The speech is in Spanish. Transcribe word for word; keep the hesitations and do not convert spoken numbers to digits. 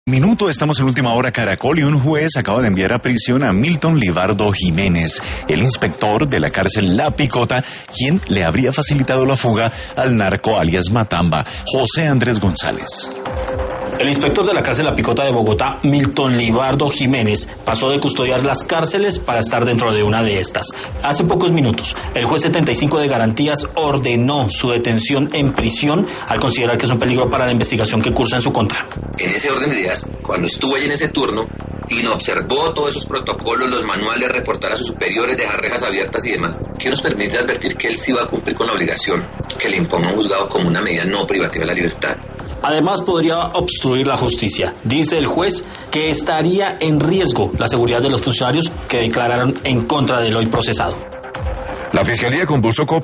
Minuto, estamos en Última Hora Caracol y un juez acaba de enviar a prisión a Milton Libardo Jiménez, el inspector de la cárcel La Picota, quien le habría facilitado la fuga al narco alias Matamba, José Andrés González. El inspector de la cárcel La Picota de Bogotá, Milton Libardo Jiménez, pasó de custodiar las cárceles para estar dentro de una de estas. Hace pocos minutos, el juez setenta y cinco de Garantías ordenó su detención en prisión al considerar que es un peligro para la investigación que cursa en su contra. En ese orden de ideas, cuando estuvo ahí en ese turno y no observó todos esos protocolos, los manuales, reportar a sus superiores, dejar rejas abiertas y demás, ¿qué nos permite advertir que él sí va a cumplir con la obligación que le imponga un juzgado como una medida no privativa de la libertad? Además, podría obstruir la justicia. Dice el juez que estaría en riesgo la seguridad de los funcionarios que declararon en contra del hoy procesado. La Fiscalía compulsó copia